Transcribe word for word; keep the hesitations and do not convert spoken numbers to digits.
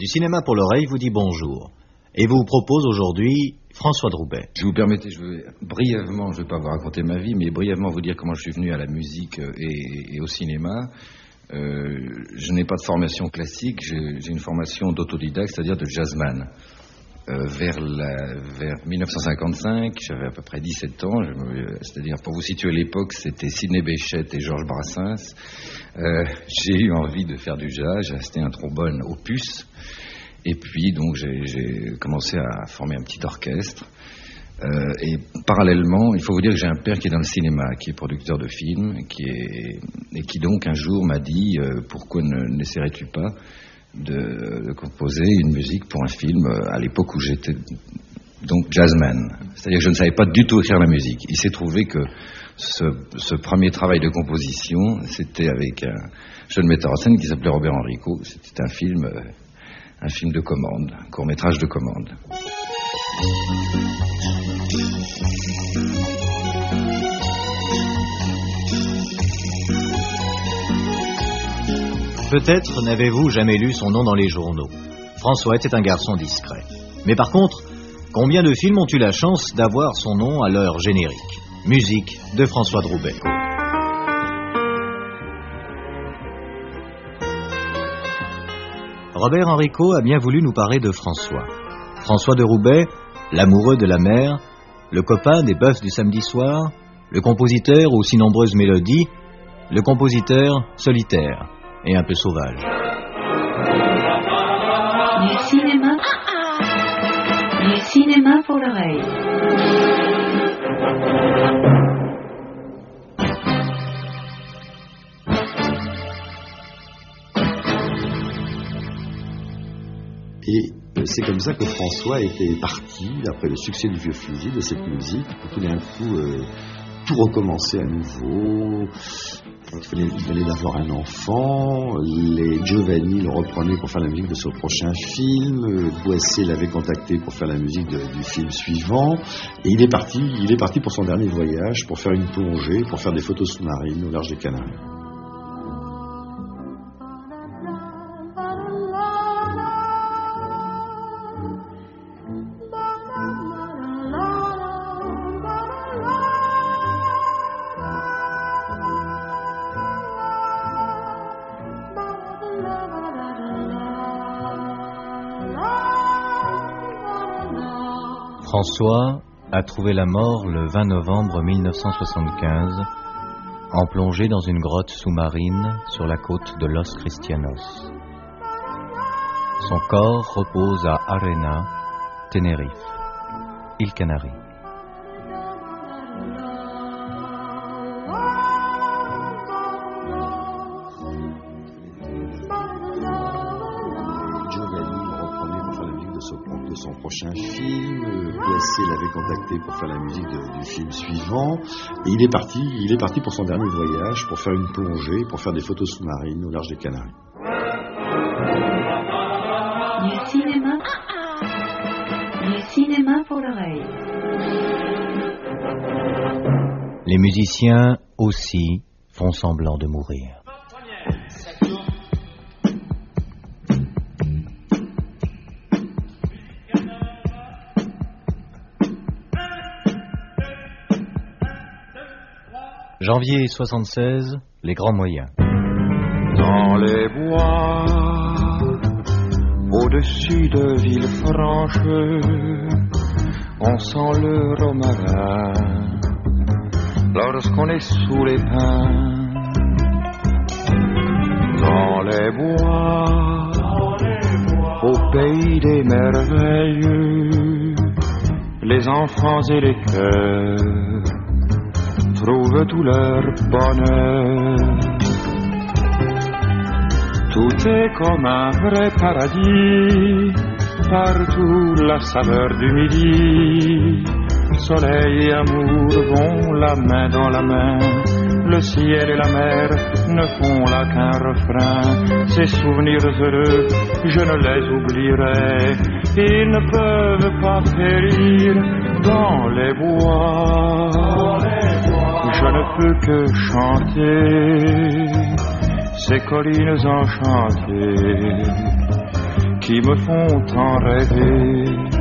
du cinéma pour l'oreille vous dit bonjour et vous propose aujourd'hui François Droubet. Je vous permettez, je vais brièvement, je ne vais pas vous raconter ma vie, mais brièvement vous dire comment je suis venu à la musique et, et au cinéma. Euh, je n'ai pas de formation classique, j'ai, j'ai une formation d'autodidacte, c'est-à-dire de jazzman. Euh, vers, la, vers dix-neuf cent cinquante-cinq, j'avais à peu près dix-sept ans, je me, c'est-à-dire pour vous situer l'époque, c'était Sidney Bechet et Georges Brassens. Euh, j'ai eu envie de faire du jazz, j'ai acheté un trombone Opus, et puis donc j'ai, j'ai commencé à former un petit orchestre. Euh, et parallèlement, il faut vous dire que j'ai un père qui est dans le cinéma, qui est producteur de films, qui est, et qui donc un jour m'a dit euh, pourquoi ne, n'essaierais-tu pas de, de composer une musique pour un film euh, à l'époque où j'étais donc jazzman. C'est-à-dire que je ne savais pas du tout écrire la musique. Il s'est trouvé que ce, ce premier travail de composition, c'était avec un jeune metteur en scène qui s'appelait Robert Enrico. C'était un film, euh, un film de commande, un court-métrage de commande. Peut-être n'avez-vous jamais lu son nom dans les journaux. François était un garçon discret. Mais par contre, combien de films ont eu la chance d'avoir son nom à leur générique ? Musique de François Droubet. Robert Enrico a bien voulu nous parler de François. François de Roubaix, l'amoureux de la mer, le copain des bœufs du samedi soir, le compositeur aux si nombreuses mélodies, le compositeur solitaire et un peu sauvage. Du cinéma, du cinéma pour l'oreille. Et c'est comme ça que François était parti, après le succès du Vieux Fusil, de cette musique, pour tout d'un coup euh, tout recommencer à nouveau. Il, fallait, il venait d'avoir un enfant, les Giovanni le reprenaient pour faire la musique de son prochain film, Boissé l'avait contacté pour faire la musique de, du film suivant, et il est parti, il est parti pour son dernier voyage, pour faire une plongée, pour faire des photos sous-marines au large des Canaries. François a trouvé la mort le vingt novembre mille neuf cent soixante-quinze, en plongée dans une grotte sous-marine sur la côte de Los Cristianos. Son corps repose à Arena, Tenerife, île Canaries. Son prochain film, Boissé l'avait contacté pour faire la musique de, du film suivant, et il est parti, il est parti pour son dernier voyage, pour faire une plongée, pour faire des photos sous-marines au large des Canaries. Du cinéma, du cinéma pour l'oreille. Les musiciens aussi font semblant de mourir. Janvier soixante-seize, les grands moyens. Dans les bois, au-dessus de Villefranche, on sent le romarin lorsqu'on est sous les pins. Dans les bois, au pays des merveilles, les enfants et les cœurs trouvent tout leur bonheur. Tout est comme un vrai paradis, partout la saveur du midi. Soleil et amour vont la main dans la main, le ciel et la mer ne font là qu'un refrain. Ces souvenirs heureux, je ne les oublierai, ils ne peuvent pas périr dans les bois. Dans les bois. Je ne peux que chanter ces collines enchantées qui qui me font tant rêver.